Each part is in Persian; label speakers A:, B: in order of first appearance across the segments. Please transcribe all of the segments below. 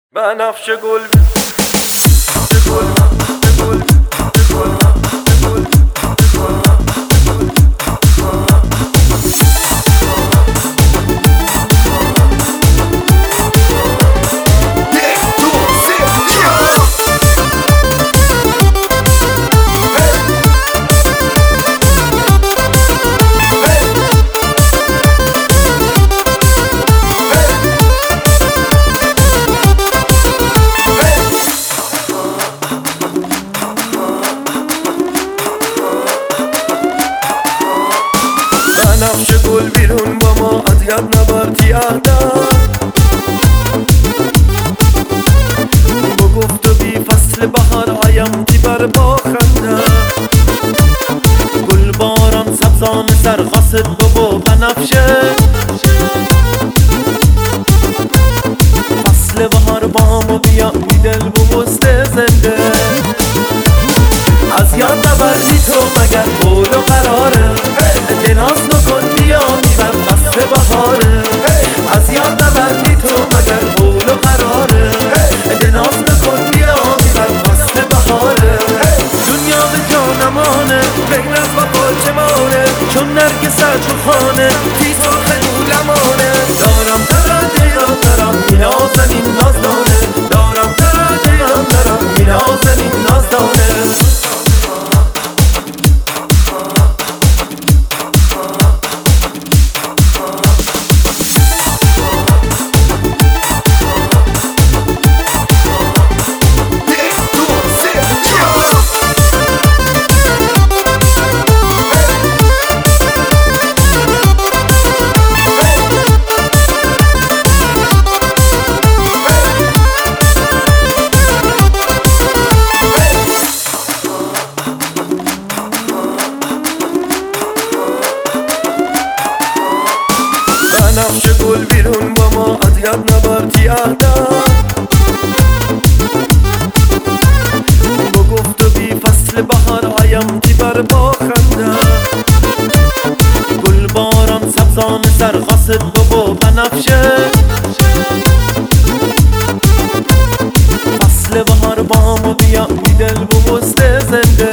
A: بنفشه گل بنفشه گل بیرون با ما اذیت نبر تیادر با گفت و بی فصل بهار آیم دیبر با خنده گل باران سبزان سر خاصت بابا بنفشه فصل بهار بامو بیا میدل بوست زنده از یاد نبردی تو مگر قول و قراره دناز نکن بیا میبر فصل بهاره از یاد نبردی تو مگر قول و قراره دناز نکن بیا میبر فصل بهاره دنیا به جا نمانه بگنز با قلچه مانه چون نرگس تو خانه تی سرخ نولمانه دارم تراده یا دارم نازنین نازدانه دارم تراده یا دارم نازنین نازدانه بنفشه گل بیرون با ما اذیت نبر تیادر با گفت و بی فصل بهار آیم دیبر با خنده گل باران سبزان سر خاصت بابا بنفشه فصل بهار بامو بیا میدل بوست زنده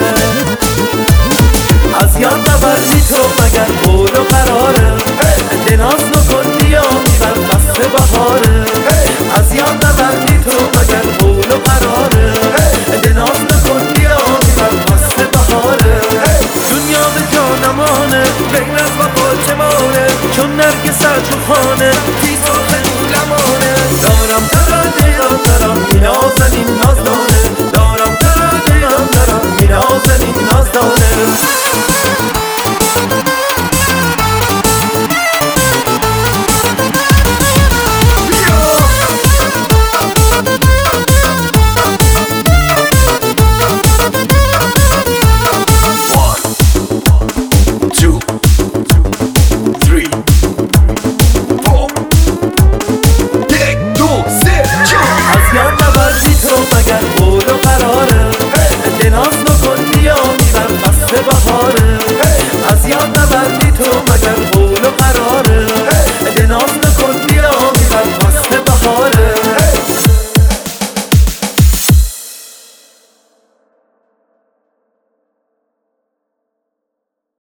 A: از یاد نبردی تو مگر قول و قراره دناز نکن بیا میبر فصل بهاره از یاد نبردی تو مگر قول و قراره دناز نکن بیا میبر فصل بهاره دنیا به جا نمانه بگنز با قلچه مانه چون نرگس تو خانه تی سرخ نولمانه دارم تراده یا دارم نازنین نازدانه دارم تراده یا دارم نازنین نازدانه مگر قول و قراره دناز نکن بیا میبر فصل بهاره از یاد نبردی تو مگر